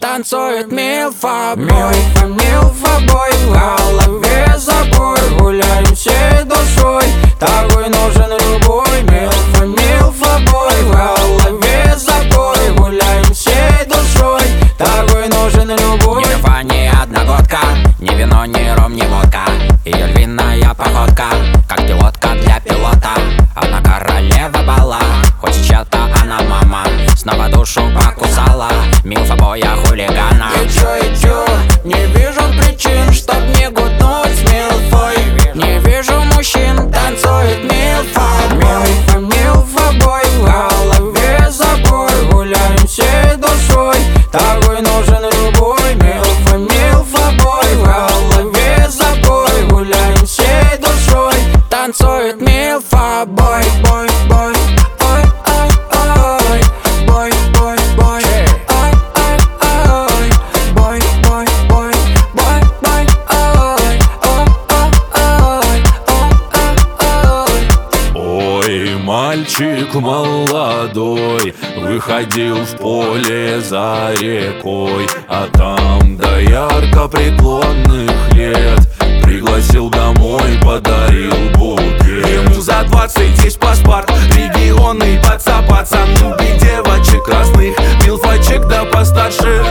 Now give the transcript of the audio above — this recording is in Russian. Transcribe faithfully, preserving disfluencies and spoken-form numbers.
танцует милфа. Милфа, милфа, бой, в голове забой. Гуляем всей душой, такой нужен любой. Милфа, милфа, бой, в голове забой. Гуляем всей душой, такой нужен любой. Не милфа, не одногодка, ни вино, ни ром, ни водка. Ее львиная походка, как пилотка для пилота. Она королева бала, хоть чья-то она мама. Снова душу покусала, милфа боя хулигана. И чё, и чё, не вижу причин, чтоб не гуднуть с милфой. Не вижу мужчин, танцует милфа. Милфа, милфа, бой, в голове забой. Гуляем всей душой, такой нужен любой. Милфа, милфа, бой, в голове забой. Гуляем всей душой, танцует милфа. Бой, бой, бой, ой, ой, ой. Бой, бой, бой, ой, ой, ой. Бой, бой, бой, бой, бой, ой. Ой, ой, ой, ой, ой. Ой, мальчик молодой выходил в поле за рекой, а там до ярко преклонных лет пригласил домой, подарил букет. Ему за двадцать есть паспорт, регионный паца, пацан любит девочек разных, милфочек да постарше.